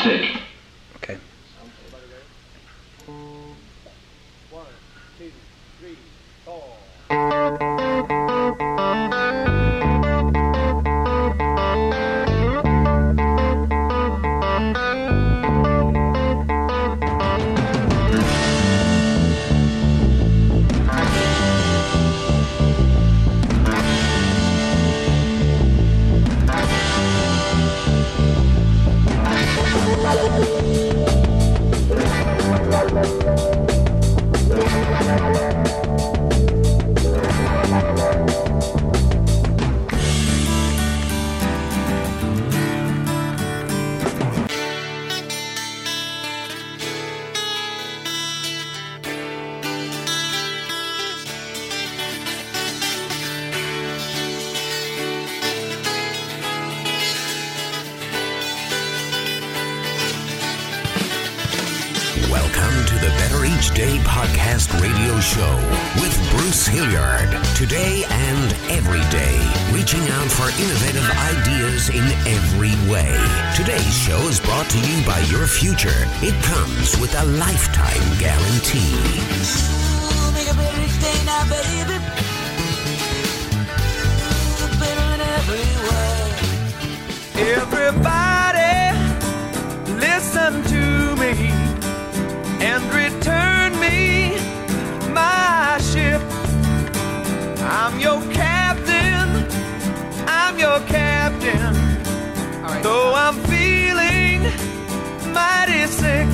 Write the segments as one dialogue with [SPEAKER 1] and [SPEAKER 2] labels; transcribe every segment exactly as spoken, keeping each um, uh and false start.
[SPEAKER 1] Take.
[SPEAKER 2] Okay.
[SPEAKER 3] One, two, three, four.
[SPEAKER 4] Welcome to the Better Each Day podcast radio show with Bruce Hilliard. Today and every day, reaching out for innovative ideas in every way. Today's show is brought to you by your future. It comes with a lifetime guarantee.
[SPEAKER 5] Ooh, make a better each day now, baby. Ooh, better in every way.
[SPEAKER 6] Everybody, listen to me and return me my ship. I'm your captain, I'm your captain. Right. Though I'm feeling mighty sick,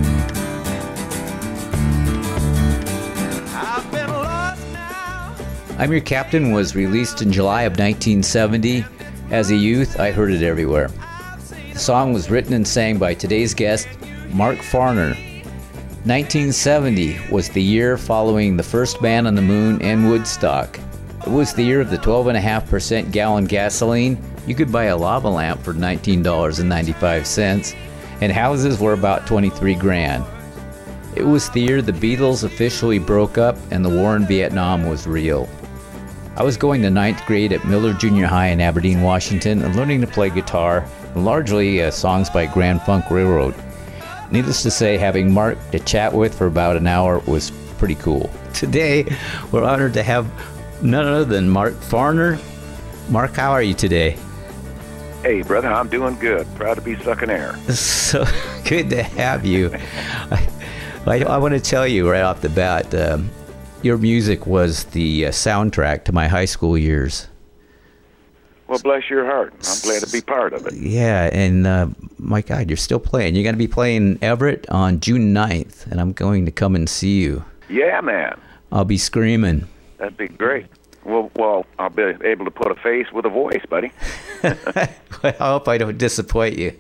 [SPEAKER 6] I've been lost now.
[SPEAKER 2] I'm Your Captain was released in July of nineteen seventy. As a youth, I heard it everywhere. The song was written and sang by today's guest, Mark Farner. nineteen seventy was the year following the first Man on the Moon and Woodstock. It was the year of the twelve point five percent gallon gasoline. You could buy a lava lamp for nineteen dollars and ninety-five cents, and houses were about twenty-three grand. It was the year the Beatles officially broke up and the war in Vietnam was real. I was going to ninth grade at Miller Junior High in Aberdeen, Washington, and learning to play guitar, and largely uh, songs by Grand Funk Railroad. Needless to say, having Mark to chat with for about an hour was pretty cool. Today, we're honored to have none other than Mark Farner. Mark, how are you today?
[SPEAKER 7] Hey, brother, I'm doing good. Proud to be sucking air.
[SPEAKER 2] So good to have you. I, I, I want to tell you right off the bat, um, your music was the uh, soundtrack to my high school years.
[SPEAKER 7] Well, bless your heart. I'm glad to be part of it.
[SPEAKER 2] Yeah, and uh, my God, you're still playing. You're going to be playing Everett on June ninth, and I'm going to come and see you.
[SPEAKER 7] Yeah, man.
[SPEAKER 2] I'll be screaming.
[SPEAKER 7] That'd be great. Well, well, I'll be able to put a face with a voice, buddy.
[SPEAKER 2] Well, I hope I don't disappoint you.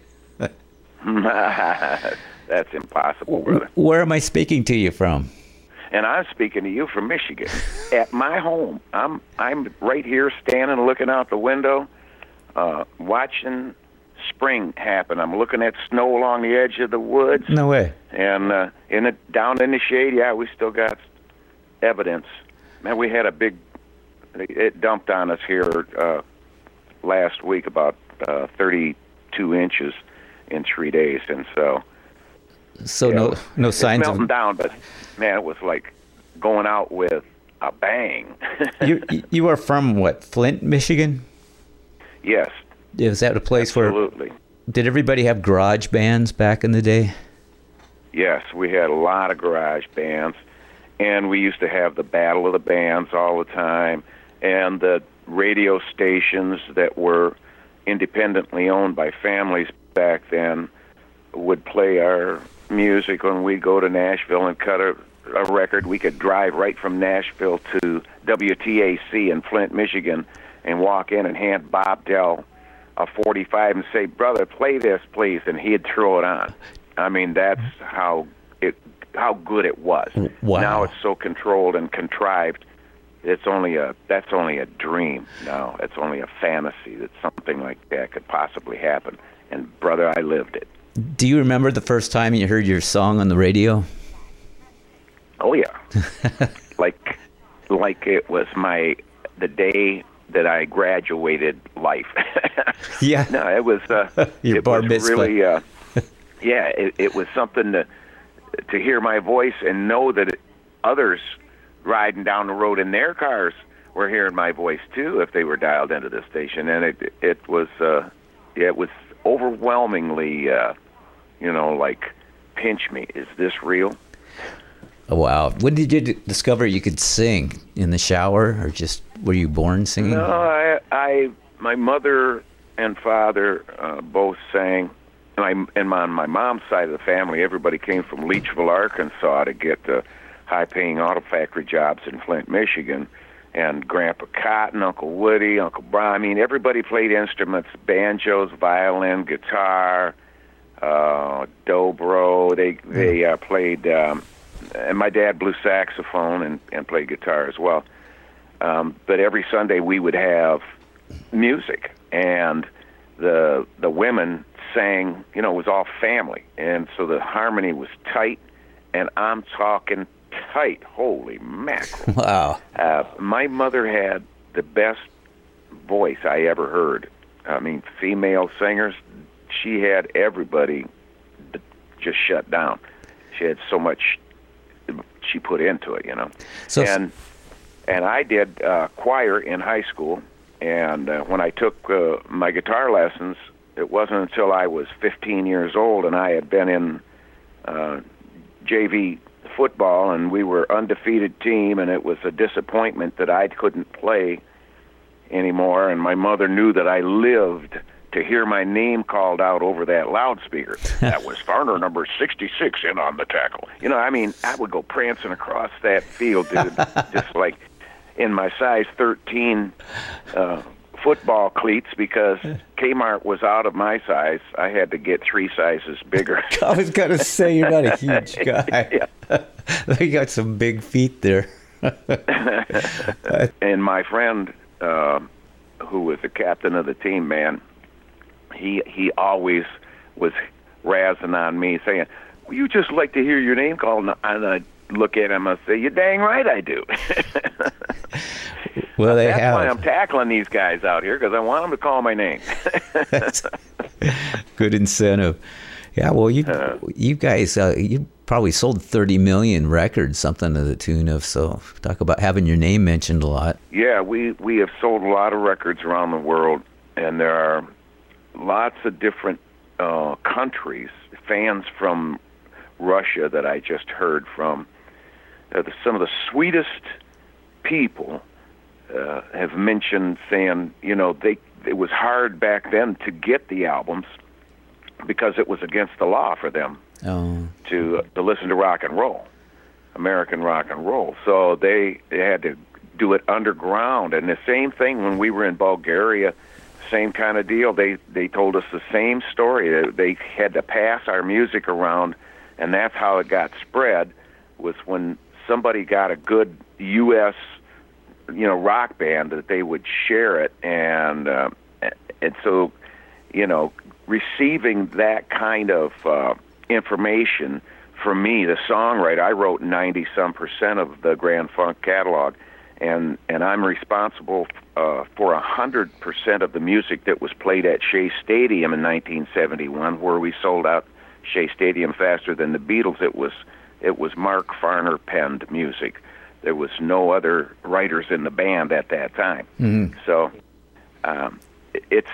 [SPEAKER 7] That's impossible, brother.
[SPEAKER 2] Where am I speaking to you from?
[SPEAKER 7] And I'm speaking to you from Michigan, at my home. I'm I'm right here standing, looking out the window, uh, watching spring happen. I'm looking at snow along the edge of the woods.
[SPEAKER 2] No way.
[SPEAKER 7] And uh, in the, down in the shade, yeah, we still got evidence. Man, we had a big, it dumped on us here uh, last week, about uh, thirty-two inches in three days. And so...
[SPEAKER 2] So no,
[SPEAKER 7] know,
[SPEAKER 2] no signs
[SPEAKER 7] it's melting
[SPEAKER 2] of
[SPEAKER 7] down, but man, it was like going out with a bang.
[SPEAKER 2] you. You are from what? Flint, Michigan?
[SPEAKER 7] Yes.
[SPEAKER 2] Is that a place
[SPEAKER 7] absolutely.
[SPEAKER 2] where? Did everybody have garage bands back in the day?
[SPEAKER 7] Yes, we had a lot of garage bands, and we used to have the Battle of the Bands all the time, and the radio stations that were independently owned by families back then would play our music when we'd go to Nashville and cut a, a record. We could drive right from Nashville to W T A C in Flint, Michigan, and walk in and hand Bob Dell a forty-five and say, "Brother, play this, please," and he'd throw it on. I mean, that's how it, how good it was.
[SPEAKER 2] Wow.
[SPEAKER 7] Now it's so controlled and contrived. It's only a that's only a dream now. It's only a fantasy that something like that could possibly happen. And brother, I lived it.
[SPEAKER 2] Do you remember the first time you heard your song on the radio?
[SPEAKER 7] Oh yeah, like like it was my the day that I graduated life.
[SPEAKER 2] Yeah.
[SPEAKER 7] No, it was uh,
[SPEAKER 2] Your
[SPEAKER 7] it
[SPEAKER 2] bar
[SPEAKER 7] was
[SPEAKER 2] mitzvah.
[SPEAKER 7] really uh, yeah, it, it was something to to hear my voice and know that it, others riding down the road in their cars were hearing my voice too if they were dialed into the station, and it it was uh, it was overwhelmingly, uh, you know, like, pinch me. Is this real?
[SPEAKER 2] Oh, wow. When did you d- discover you could sing? In the shower, or just were you born singing?
[SPEAKER 7] No, I, I my mother and father uh, both sang. And, I, and on my mom's side of the family, everybody came from Leachville, Arkansas to get uh, high-paying auto factory jobs in Flint, Michigan. And Grandpa Cotton, Uncle Woody, Uncle Brian. I mean, everybody played instruments, banjos, violin, guitar, uh, dobro. They they uh, played, um, and my dad blew saxophone and, and played guitar as well. Um, but every Sunday we would have music, and the the women sang, you know, it was all family, and so the harmony was tight, and I'm talking tight. Holy mackerel.
[SPEAKER 2] Wow.
[SPEAKER 7] Uh, my mother had the best voice I ever heard. I mean, female singers, she had everybody just shut down. She had so much she put into it, you know.
[SPEAKER 2] So,
[SPEAKER 7] and and I did uh, choir in high school, and uh, when I took uh, my guitar lessons, it wasn't until I was fifteen years old, and I had been in uh, J V football, and we were undefeated team, and it was a disappointment that I couldn't play anymore, and my mother knew that I lived to hear my name called out over that loudspeaker. That was Farner number sixty-six in on the tackle. You know, I mean, I would go prancing across that field, dude, just like in my size thirteen uh, football cleats, because Kmart was out of my size. I had to get three sizes bigger.
[SPEAKER 2] I was going to say, you're not a huge guy. You got some big feet there.
[SPEAKER 7] And my friend, uh, who was the captain of the team, man, he he always was razzing on me, saying, well, you just like to hear your name called. And I look at him and say, you're dang right I do.
[SPEAKER 2] Well, they
[SPEAKER 7] That's
[SPEAKER 2] have.
[SPEAKER 7] why I'm tackling these guys out here, because I want them to call my name.
[SPEAKER 2] That's good incentive. Yeah, well, you
[SPEAKER 7] Uh,
[SPEAKER 2] you guys, uh, you probably sold thirty million records, something to the tune of, so talk about having your name mentioned a lot.
[SPEAKER 7] Yeah, we, we have sold a lot of records around the world, and there are lots of different uh, countries, fans from Russia that I just heard from. Uh, the, some of the sweetest people uh, have mentioned saying, you know, they it was hard back then to get the albums because it was against the law for them
[SPEAKER 2] Oh,
[SPEAKER 7] to to listen to rock and roll, American rock and roll. So they, they had to do it underground. And the same thing when we were in Bulgaria, same kind of deal. They they told us the same story. They, they had to pass our music around, and that's how it got spread, was when somebody got a good U S you know rock band, that they would share it, and uh, and so you know receiving that kind of uh, information from me, the songwriter, I wrote ninety some percent of the Grand Funk catalog, and and I'm responsible uh, for a hundred percent of the music that was played at Shea Stadium in nineteen seventy-one, where we sold out Shea Stadium faster than the Beatles. It was it was Mark Farner penned music. There was no other writers in the band at that time.
[SPEAKER 2] Mm-hmm.
[SPEAKER 7] So um, it's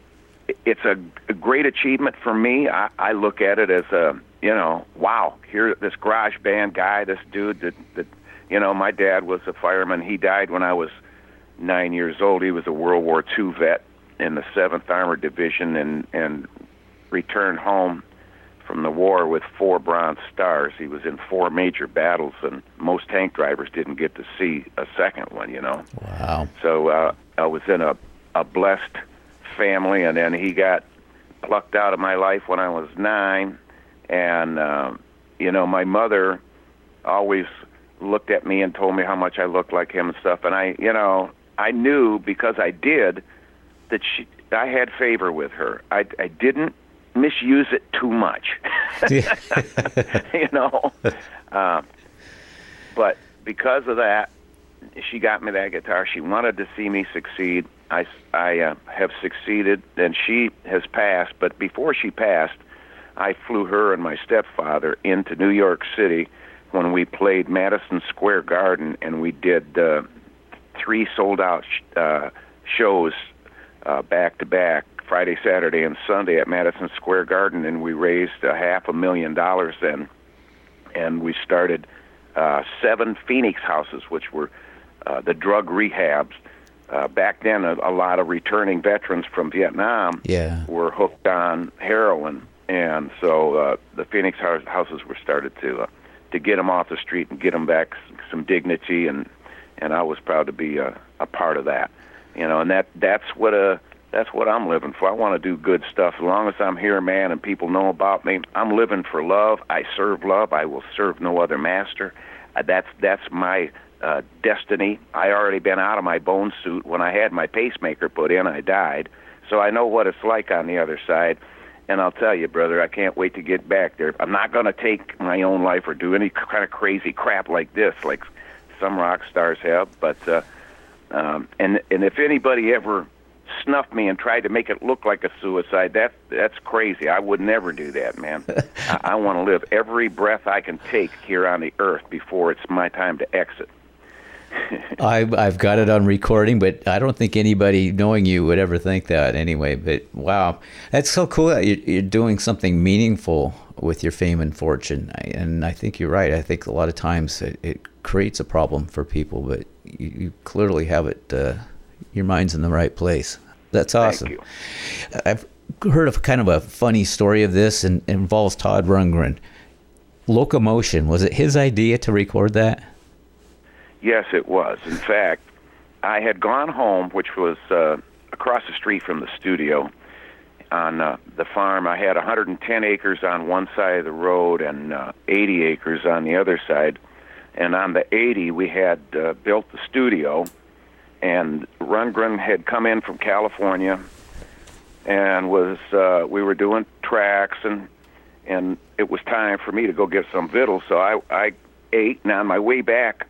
[SPEAKER 7] it's a, a great achievement for me. I, I look at it as a, you know, wow, here, this garage band guy, this dude that, that, you know, my dad was a fireman. He died when I was nine years old. He was a World War Two vet in the seventh Armored Division, and, and returned home from the war with four Bronze Stars. He was in four major battles, and most tank drivers didn't get to see a second one, you know.
[SPEAKER 2] wow.
[SPEAKER 7] So uh, I was in a, a blessed family, and then he got plucked out of my life when I was nine. And, um, you know, my mother always looked at me and told me how much I looked like him and stuff. And I, you know, I knew, because I did, that she, I had favor with her. I, I didn't misuse it too much, you know. Uh, but because of that, she got me that guitar. She wanted to see me succeed. I, I uh, have succeeded, and she has passed. But before she passed, I flew her and my stepfather into New York City when we played Madison Square Garden, and we did uh, three sold-out sh- uh, shows uh, back-to-back, Friday, Saturday, and Sunday at Madison Square Garden, and we raised a half a million dollars then, and we started uh, seven Phoenix houses, which were uh, the drug rehabs. Uh, back then, a, a lot of returning veterans from Vietnam
[SPEAKER 2] Yeah.
[SPEAKER 7] were hooked on heroin, and so uh, the Phoenix house, houses were started to uh, to get them off the street and get them back some dignity, and and I was proud to be a, a part of that, you know, and that that's what a that's what I'm living for. I want to do good stuff. As long as I'm here, man, and people know about me, I'm living for love. I serve love. I will serve no other master. Uh, that's that's my uh, destiny. I already been out of my bone suit. When I had my pacemaker put in, I died. So I know what it's like on the other side. And I'll tell you, brother, I can't wait to get back there. I'm not going to take my own life or do any kind of crazy crap like this, like some rock stars have. But uh, um, and and if anybody ever snuffed me and tried to make it look like a suicide, that that's crazy. I would never do that, man. I, I want to live every breath I can take here on the earth before it's my time to exit.
[SPEAKER 2] I, I've got it on recording, but I don't think anybody knowing you would ever think that anyway. But wow, that's so cool that you're, you're doing something meaningful with your fame and fortune. And I think you're right. I think a lot of times it, it creates a problem for people, but you, you clearly have it, uh, your mind's in the right place. That's awesome.
[SPEAKER 7] Thank you.
[SPEAKER 2] I've heard of kind of a funny story of this, and it involves Todd Rundgren. Locomotion, was it his idea to record that?
[SPEAKER 7] Yes, it was. In fact, I had gone home, which was uh, across the street from the studio on uh, the farm. I had one hundred ten acres on one side of the road and uh, eighty acres on the other side. And on the eighty, we had uh, built the studio, and Rundgren had come in from California and was uh, we were doing tracks, and and it was time for me to go get some victuals. So I, I ate, and on my way back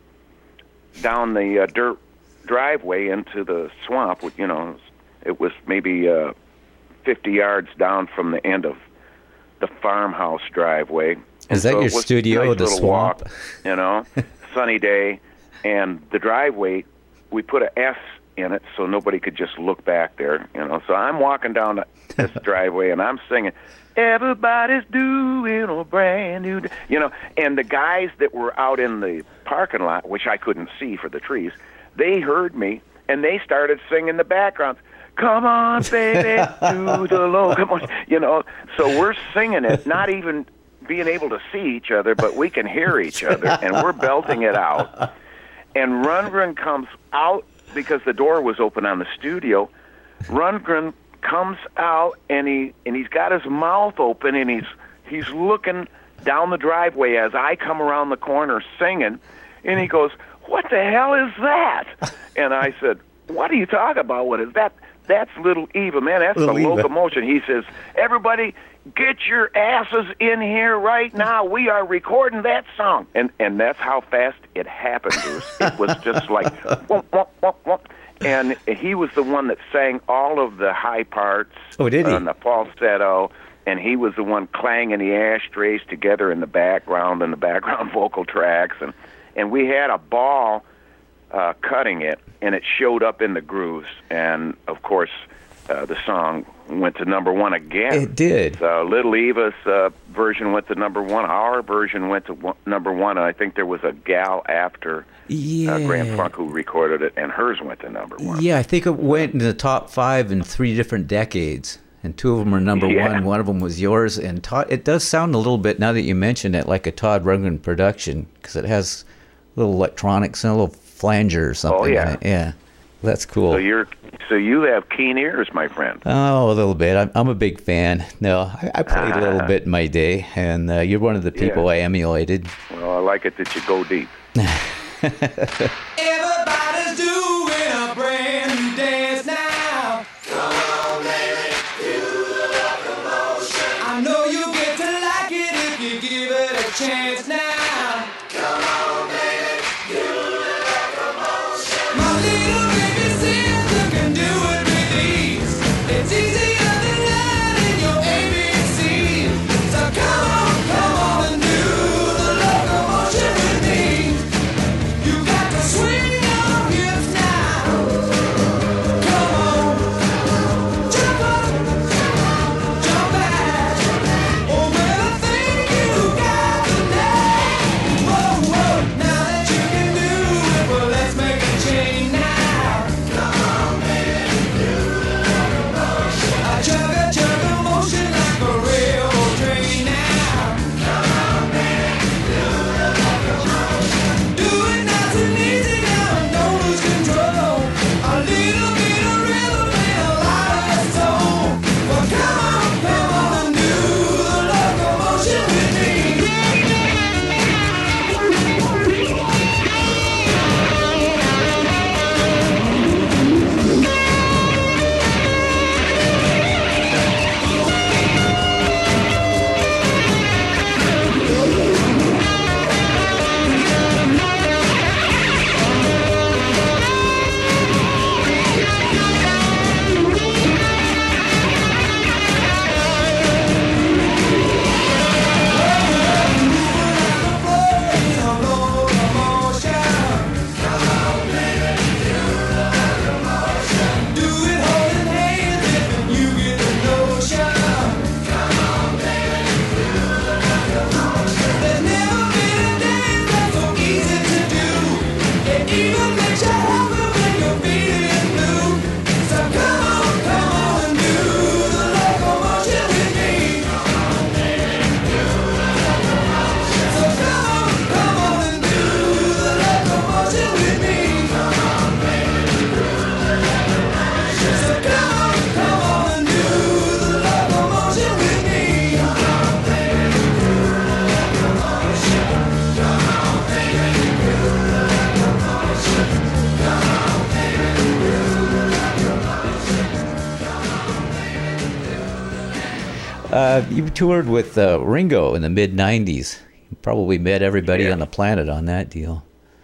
[SPEAKER 7] down the uh, dirt driveway into the swamp, you know, it was maybe uh, fifty yards down from the end of the farmhouse driveway.
[SPEAKER 2] Is that
[SPEAKER 7] so
[SPEAKER 2] your
[SPEAKER 7] it was
[SPEAKER 2] studio,
[SPEAKER 7] a nice
[SPEAKER 2] the
[SPEAKER 7] little
[SPEAKER 2] swamp?
[SPEAKER 7] Walk, you know, sunny day, and the driveway, we put an S in it so nobody could just look back there, you know. So I'm walking down this driveway, and I'm singing, everybody's doing a brand new day, you know, and the guys that were out in the parking lot, which I couldn't see for the trees, they heard me, and they started singing in the background, come on, baby, to the locomotion, you know. So we're singing it, not even being able to see each other, but we can hear each other, and we're belting it out. And Rundgren comes out because the door was open on the studio. Rundgren comes out, and he and he's got his mouth open, and he's he's looking down the driveway as I come around the corner singing, and he goes, what the hell is that? And I said, what are you talking about? What is that? That's Little Eva, man. That's
[SPEAKER 2] Little
[SPEAKER 7] the
[SPEAKER 2] Eva.
[SPEAKER 7] locomotion. He says, everybody, get your asses in here right now. We are recording that song. And and that's how fast it happened, Bruce. It was just like, whoop, whoop, whoop, whoop. And he was the one that sang all of the high parts.
[SPEAKER 2] Oh, did he?
[SPEAKER 7] And the falsetto. And he was the one clanging the ashtrays together in the background and the background vocal tracks. And, and we had a ball uh, cutting it, and it showed up in the grooves. And, of course, uh, the song went to number one again.
[SPEAKER 2] It did.
[SPEAKER 7] So Little Eva's uh, version went to number one. Our version went to one, number one. And I think there was a gal after
[SPEAKER 2] Yeah.
[SPEAKER 7] uh, Grand Funk who recorded it, and hers went to number one.
[SPEAKER 2] Yeah, I think it went in the top five in three different decades, and two of them are number
[SPEAKER 7] Yeah.
[SPEAKER 2] one. One of them was yours. And Todd, it does sound a little bit, now that you mention it, like a Todd Rundgren production, because it has little electronics and a little flanger or something.
[SPEAKER 7] yeah.
[SPEAKER 2] in it. Yeah, that's cool.
[SPEAKER 7] So you're, so you have keen ears, my friend.
[SPEAKER 2] Oh, a little bit. I'm, I'm a big fan. No, I, I played a little bit in my day, and uh, you're one of the people
[SPEAKER 7] Yeah.
[SPEAKER 2] I emulated.
[SPEAKER 7] Well, I like it that you go deep.
[SPEAKER 6] Everybody's doing a brand new dance now. Come on, baby, do the locomotion. I know you get to like it if you give it a chance now. Come on, baby, do the locomotion. My little baby sister can do it with ease. It's easier than learning your A B C. So
[SPEAKER 2] Uh, you toured with uh, Ringo in the mid nineties. You probably met everybody
[SPEAKER 7] Yeah.
[SPEAKER 2] on the planet on that deal.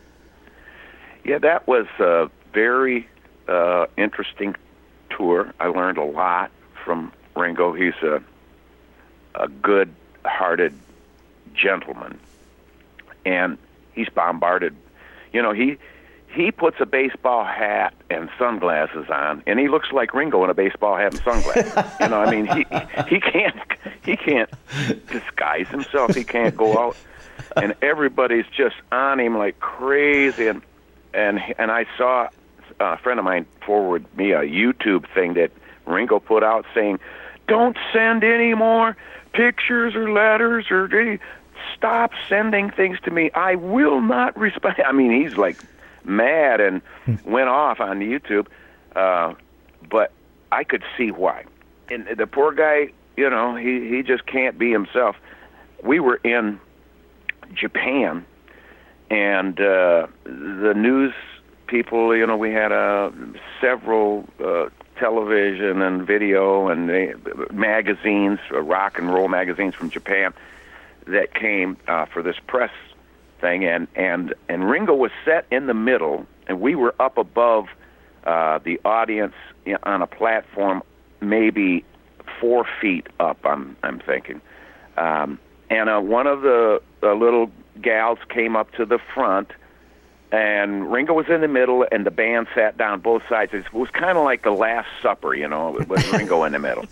[SPEAKER 7] Yeah, that was a very uh, interesting tour. I learned a lot from Ringo. He's a a good-hearted gentleman, and he's bombarded. You know, he he puts a baseball hat and sunglasses on, and he looks like Ringo in a baseball hat and sunglasses. You know, I mean, he he can't he can't disguise himself. He can't go out, and everybody's just on him like crazy. And and and I saw a friend of mine forward me a YouTube thing that Ringo put out saying, "Don't send any more pictures or letters or any, stop sending things to me. I will not respond." I mean, he's like mad and went off on YouTube, uh, but I could see why. And the poor guy, you know, he, he just can't be himself. We were in Japan, and uh, the news people, you know, we had uh, several uh, television and video and uh, magazines, uh, rock and roll magazines from Japan that came uh, for this press thing, and, and, and Ringo was set in the middle, and we were up above uh, the audience on a platform maybe four feet up, I'm, I'm thinking. Um, and uh, one of the uh, little gals came up to the front, and Ringo was in the middle, and the band sat down both sides. It was kind of like the Last Supper, you know, with Ringo in the middle.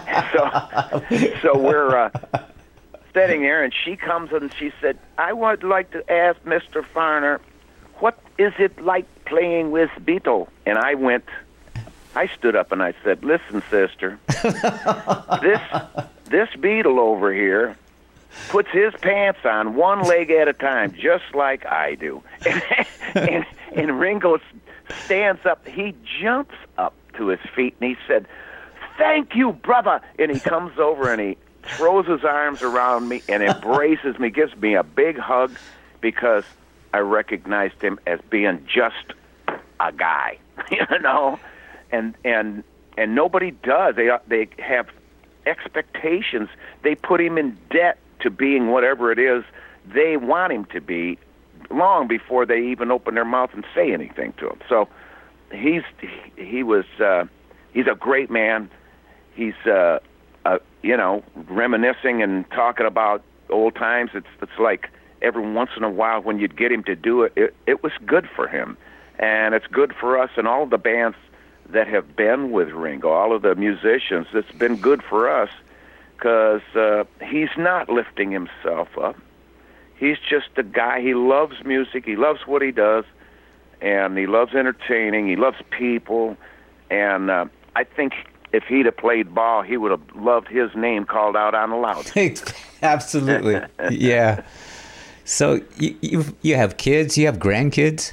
[SPEAKER 7] so, so we're uh, sitting there, and she comes and she said, "I would like to ask Mister Farner, what is it like playing with Beatle?" And I went, I stood up and I said, "Listen, sister, this this Beatle over here puts his pants on one leg at a time, just like I do." And, and, and Ringo stands up. He jumps up to his feet, and he said, "Thank you, brother." And he comes over, and he throws his arms around me and embraces me, gives me a big hug, because I recognized him as being just a guy, you know? And and and nobody does. They they have expectations. They put him in debt to being whatever it is they want him to be, long before they even open their mouth and say anything to him. So he's he was uh, he's a great man. He's uh, uh, you know, reminiscing and talking about old times. It's it's like every once in a while when you'd get him to do it, it, it was good for him, and it's good for us and all the bands that have been with Ringo, all of the musicians. It's been good for us, because uh, he's not lifting himself up. He's just a guy. He loves music. He loves what he does, and he loves entertaining. He loves people, and uh, I think if he'd have played ball, he would have loved his name called out on the loudspeaker.
[SPEAKER 2] Absolutely, yeah. So you, you you have kids? You have grandkids?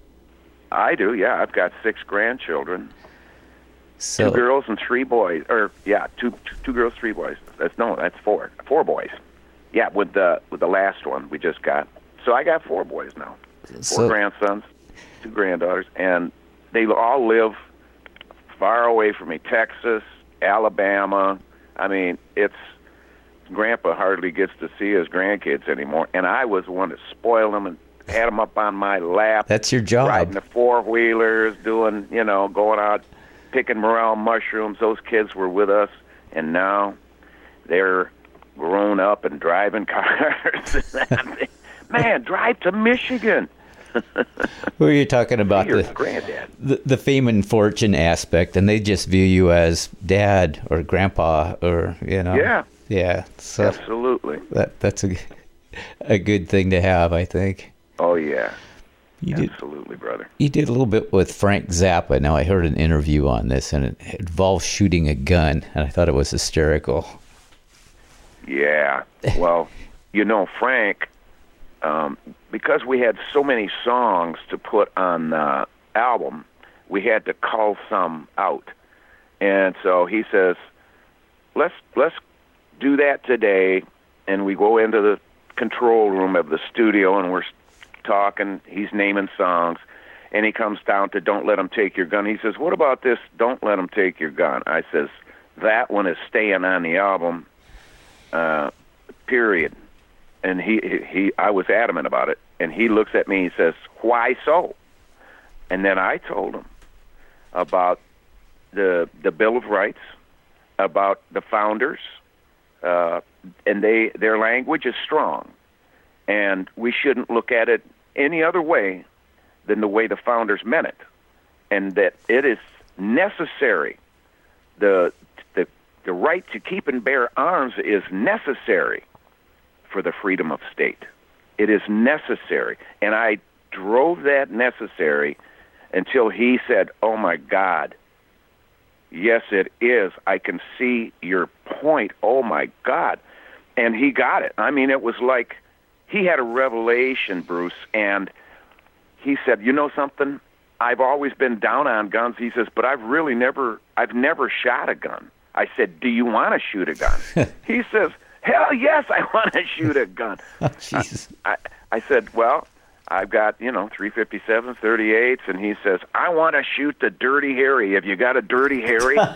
[SPEAKER 7] I do, yeah. I've got six grandchildren.
[SPEAKER 2] So,
[SPEAKER 7] two girls and three boys, or yeah, two two girls, three boys. That's no, that's four, four boys. Yeah, with the with the last one we just got. So I got four boys now, four
[SPEAKER 2] so,
[SPEAKER 7] grandsons, two granddaughters, and they all live far away from me. Texas, Alabama. I mean, it's Grandpa hardly gets to see his grandkids anymore, and I was the one that spoiled them and had them up on my lap.
[SPEAKER 2] That's your job.
[SPEAKER 7] Riding the four wheelers, doing you know, going out picking morel mushrooms. Those kids were with us, and now they're grown up and driving cars. Man, drive to Michigan.
[SPEAKER 2] Who are you talking about?
[SPEAKER 7] Your
[SPEAKER 2] The,
[SPEAKER 7] granddad.
[SPEAKER 2] the the fame and fortune aspect, and they just view you as dad or grandpa, or you know.
[SPEAKER 7] Yeah.
[SPEAKER 2] Yeah. So
[SPEAKER 7] Absolutely.
[SPEAKER 2] that that's a a good thing to have, I think.
[SPEAKER 7] Oh yeah.
[SPEAKER 2] You did
[SPEAKER 7] Absolutely, brother.
[SPEAKER 2] you did a little bit with Frank Zappa. Now I heard an interview on this, and it involved shooting a gun, and I thought it was hysterical.
[SPEAKER 7] Yeah. Well, you know, Frank, um, because we had so many songs to put on the album, we had to cull some out. And so he says, let's let's do that today. And we go into the control room of the studio, and we're talking. He's naming songs. And he comes down to Don't Let 'Em Take Your Gun. He says, what about this Don't Let 'Em Take Your Gun? I says, that one is staying on the album. uh, period. And he, he, I was adamant about it. And he looks at me and says, why so? And then I told him about the the Bill of Rights, about the founders, uh, and they their language is strong. And we shouldn't look at it any other way than the way the founders meant it. And that it is necessary. The, the, the right to keep and bear arms is necessary for the freedom of state. It is necessary. And I drove that necessary until he said, oh, my God, yes, it is. I can see your point. Oh, my God. And he got it. I mean, it was like he had a revelation, Bruce, and he said, you know something? I've always been down on guns. He says, but I've really never, I've never shot a gun. I said, do you want to shoot a gun? He says, hell yes, I want to shoot a gun.
[SPEAKER 2] Oh, Jesus.
[SPEAKER 7] I, I said, well, I've got, you know, three fifty-sevens, thirty-eights, and he says, I want to shoot the Dirty Harry. Have you got a Dirty Harry? And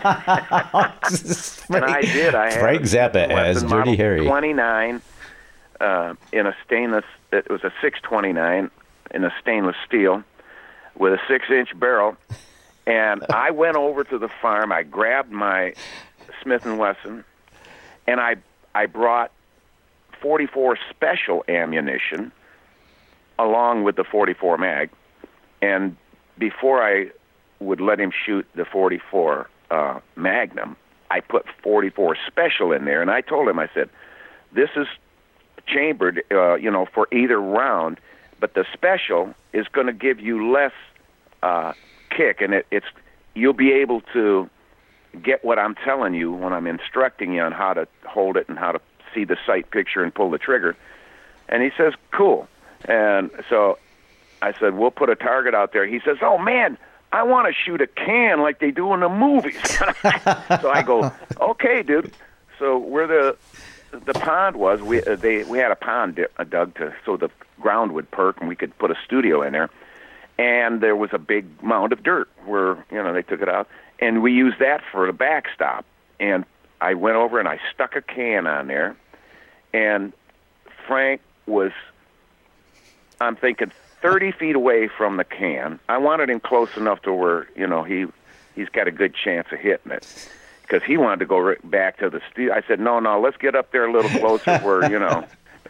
[SPEAKER 7] I did. I had
[SPEAKER 2] Frank Zappa as
[SPEAKER 7] Wesson
[SPEAKER 2] Dirty
[SPEAKER 7] Model
[SPEAKER 2] Harry.
[SPEAKER 7] twenty-nine uh, in a stainless, it was a six twenty-nine in a stainless steel with a six-inch barrel. And I went over to the farm. I grabbed my Smith and Wesson, and I I brought forty-four special ammunition along with the forty-four mag. And before I would let him shoot the forty-four uh, Magnum, I put forty-four special in there. And I told him, I said, this is chambered, uh, you know, for either round, but the special is going to give you less uh, kick, and it, it's you'll be able to get what I'm telling you when I'm instructing you on how to hold it and how to see the sight picture and pull the trigger. And he says, cool. And so I said, we'll put a target out there. He says, oh, man, I want to shoot a can like they do in the movies. So I go, okay, dude. So where the the pond was, we uh, they we had a pond di- uh, dug to so the ground would perk and we could put a studio in there. And there was a big mound of dirt where, you know, they took it out. And we used that for the backstop. And I went over and I stuck a can on there. And Frank was, I'm thinking, thirty feet away from the can. I wanted him close enough to where, you know, he, he's got a good chance of hitting it. Because he wanted to go right back to the studio. I said, no, no, let's get up there a little closer where, you know.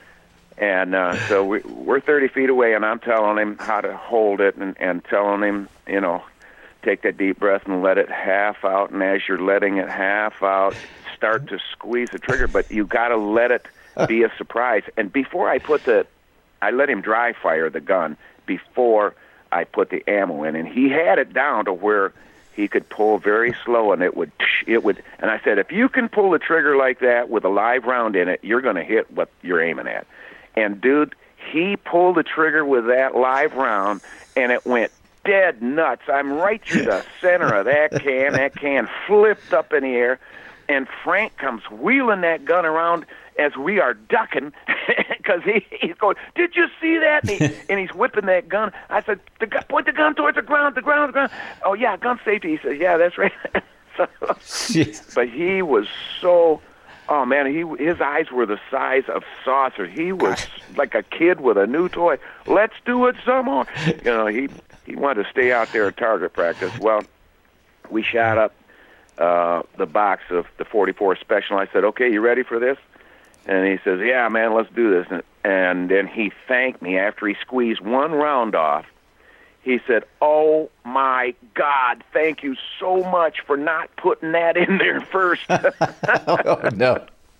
[SPEAKER 7] And uh, so we, we're thirty feet away, and I'm telling him how to hold it and, and telling him, you know, take that deep breath and let it half out. And as you're letting it half out, start to squeeze the trigger. But you got to let it be a surprise. And before I put the, I let him dry fire the gun before I put the ammo in. And he had it down to where he could pull very slow, and it would, it would. And I said, if you can pull the trigger like that with a live round in it, you're going to hit what you're aiming at. And, dude, he pulled the trigger with that live round, and it went dead nuts. I'm right through the center of that can. That can flipped up in the air, and Frank comes wheeling that gun around as we are ducking because he, he's going, did you see that? And, he, and he's whipping that gun. I said, the gun, point the gun towards the ground, the ground, the ground. Oh, yeah, gun safety. He said, yeah, that's right. so, but he was so... Oh, man, he his eyes were the size of saucers. He was like a kid with a new toy. Let's do it some more. You know, he, he wanted to stay out there at target practice. Well, we shot up uh, the box of the forty-four Special. I said, okay, you ready for this? And he says, yeah, man, let's do this. And, and then he thanked me after he squeezed one round off. He said, oh, my God, thank you so much for not putting that in there first.
[SPEAKER 2] Oh, no.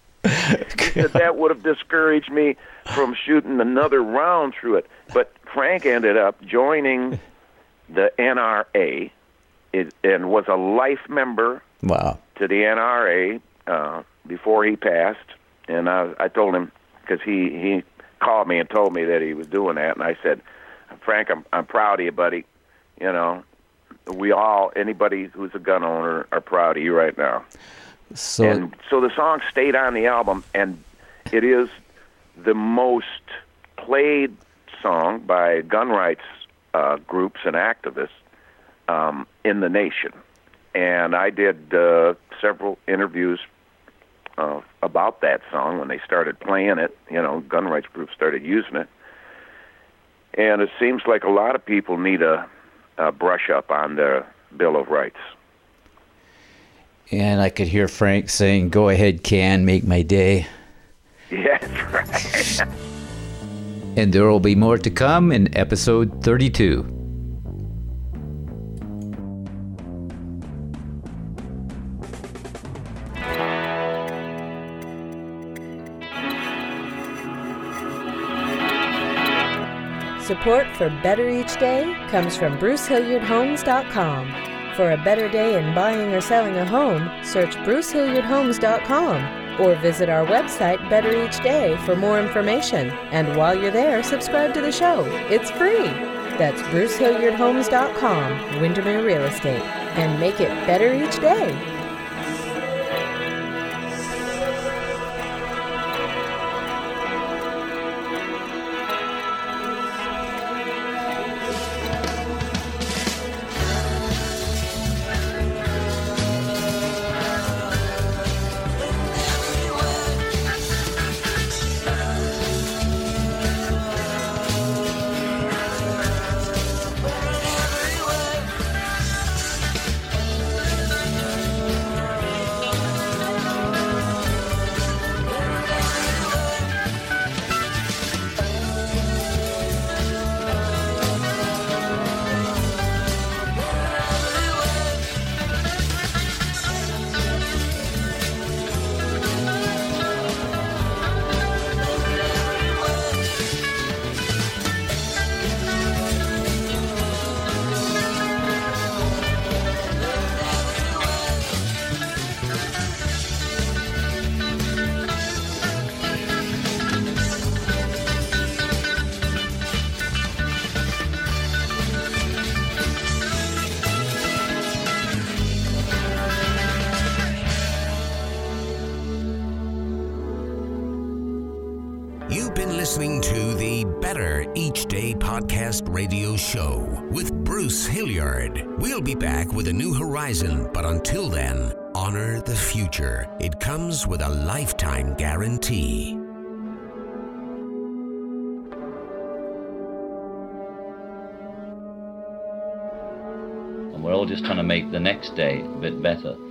[SPEAKER 7] He said that would have discouraged me from shooting another round through it. But Frank ended up joining the N R A it, and was a life member
[SPEAKER 2] Wow.
[SPEAKER 7] to the N R A uh, before he passed. And I, I told him, because he, he called me and told me that he was doing that, and I said, Frank, I'm I'm proud of you, buddy. You know, we all, anybody who's a gun owner, are proud of you right now.
[SPEAKER 2] So,
[SPEAKER 7] and so the song stayed on the album, and it is the most played song by gun rights uh, groups and activists um, in the nation. And I did uh, several interviews uh, about that song when they started playing it. You know, gun rights groups started using it. And it seems like a lot of people need a, a brush up on their Bill of Rights.
[SPEAKER 2] And I could hear Frank saying, "Go ahead, Can, make my day."
[SPEAKER 7] Yeah, that's right.
[SPEAKER 2] And there will be more to come in episode thirty-two.
[SPEAKER 1] Support for Better Each Day comes from Bruce Hilliard Homes dot com. For a better day in buying or selling a home, search Bruce Hilliard Homes dot com or visit our website Better Each Day for more information. And while you're there, subscribe to the show. It's free. That's Bruce Hilliard Homes dot com, Windermere Real Estate. And make it better each day.
[SPEAKER 4] Listening to the Better Each Day podcast radio show with Bruce Hilliard. We'll be back with a new horizon, but until then, honor the future. It comes with a lifetime guarantee.
[SPEAKER 8] And we're all just trying to make the next day a bit better.